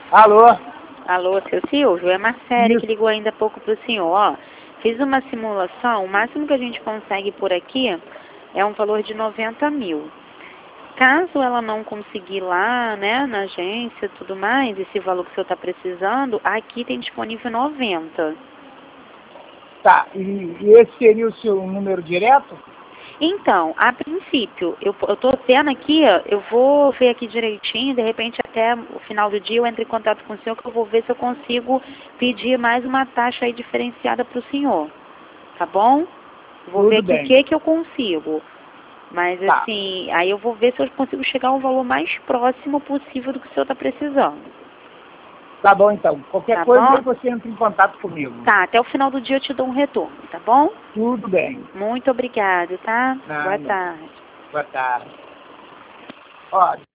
Alô? Alô, seu Silvio, é a Marcele Isso. que ligou ainda há pouco pro senhor, ó. Fiz uma simulação, o máximo que a gente consegue por aqui é um valor de 90 mil. Caso ela não conseguir lá, né, na agência e tudo mais, esse valor que o senhor está precisando, aqui tem disponível 90. Tá, e esse seria o seu número direto? Então, a princípio, eu tô tendo aqui, ó, eu vou ver aqui direitinho, de repente até o final do dia eu entro em contato com o senhor, que eu vou ver se eu consigo pedir mais uma taxa aí diferenciada para o senhor, tá bom? Vou ver Tudo aqui o bem. que eu consigo, mas Tá. assim, aí eu vou ver se eu consigo chegar ao valor mais próximo possível do que o senhor está precisando. Tá bom, então. Qualquer Tá coisa bom? você entra em contato comigo. Tá, até o final do dia eu te dou um retorno, tá bom? Tudo bem. Muito obrigado, tá? Boa Nada. tarde. Boa tarde. Ó,